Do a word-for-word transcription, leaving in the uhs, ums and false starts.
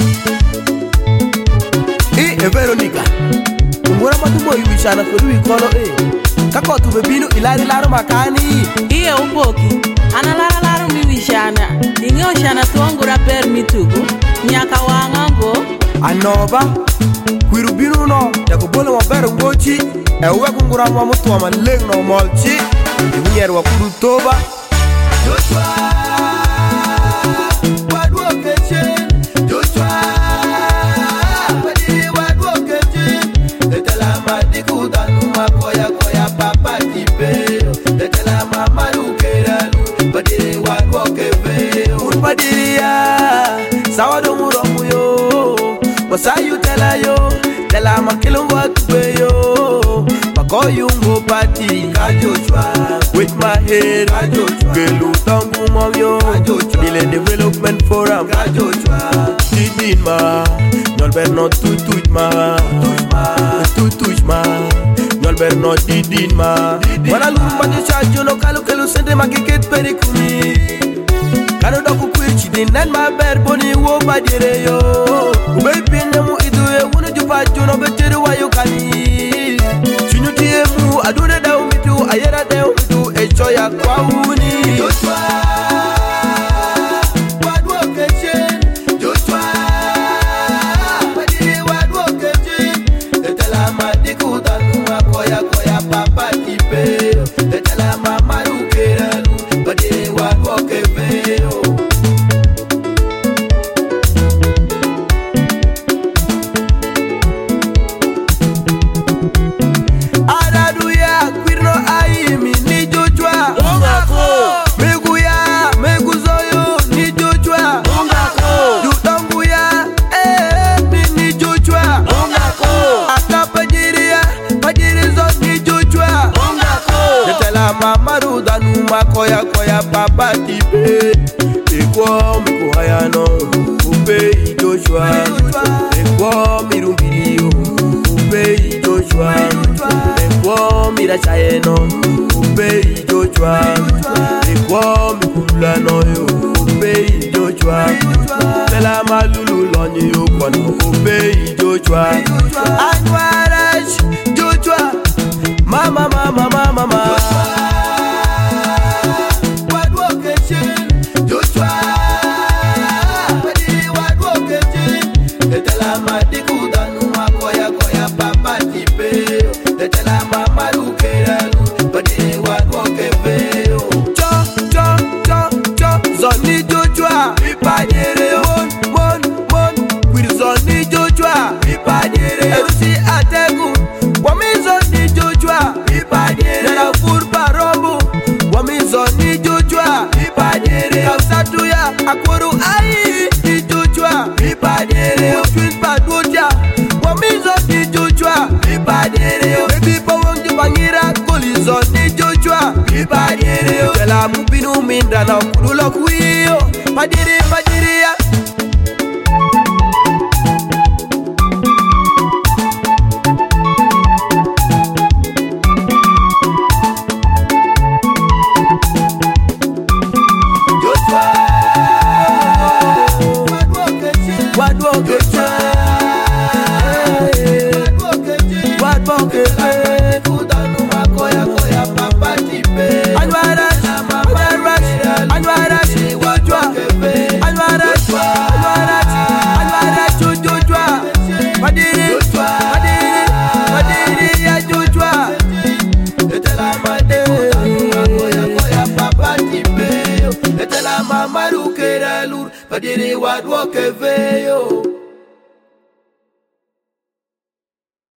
E Veronica, ungora matumo ibishana kuri wikolo e. Kako tu bebino ilari laro makani. Iye uboki, ana lara laro mi wishana. Inge oshana tuangura per mituku. Nyaka wangango. Anoba, kwirubino no. Yako bole wabere ngochi. Ewe kungura mwamutu wa maleg no molchi. Iwiyer wakuru toba. Joshua, wadu okeche. Joshua, wadi wadu okeche. Etela madiku danu makoya koya papa tipe. Etela mama lukeralu. Badiri wadu okefe. Urpadiri ya, sawado muromu yo. Wasayu tela yo, tela makilo wakube yo. Makoyungo party, Joshua. With my head, Gelu Tangu Momyo, Dile Development Forum, Didin ma, Nolber not to touch ma, to touch ma, Nolber not didin ma. When I look at the charge, you know, Kalukelu send them a get pericumi. Kanodoku Kuchi, din and my bed, Bonnie, wo by the yo. Baby, Namu Idu, one of you fight, you know, better why you can eat. Chinuti mu, I do the down with you, I hear that down with you, a joy at Kwahuni. Joshua, what work a chain? Joshua, what did you what work a chain? The Telama Dikuta, Koya Koya Papa Tipe, the Telama Maruke, but they what work a veil. Mamaru danu makoya koya papa tipe. Ekwo miko hayano upe Joshua. Ekwo mirumbilio upe Joshua. Ekwo mirachayeno upe Joshua. Ekwo mikulano yo upe Joshua. Tela malulu lonye yo kwano upe Joshua. Anwarash Joshua. Mama mama mama mama. Zoni Joshua, Ipadere, mon, mon, mon, with Zoni Joshua, Ipadere, Erusi Ategu, Wami Zoni Joshua, Ipadere, Nana Furpa Rombo, Wami Zoni Joshua, Ipadere, Kausatuya, Akwaru Ai, Joshua, Ipadere, Twin Padoja, Wami Zoni Joshua, Ipadere, Baby Pawang Jibangira, Koli Zoni Joshua, Ipadere, Tela Mubinu Mindra na Kudula Kuyo, Padiri, Padiri ya. Joshua, what walk a chain? What walk a chain? Kudanu makoya koya papa tipe. Anwara, Anwara, Anwara, Joshua, Anwara, Anwara, Anwara, Joshua, Padiri, Padiri, Padiri ya Joshua. Etela made kudanu makoya koya papa tipe. Etela mama lukera lur, Padiri what walk a veil.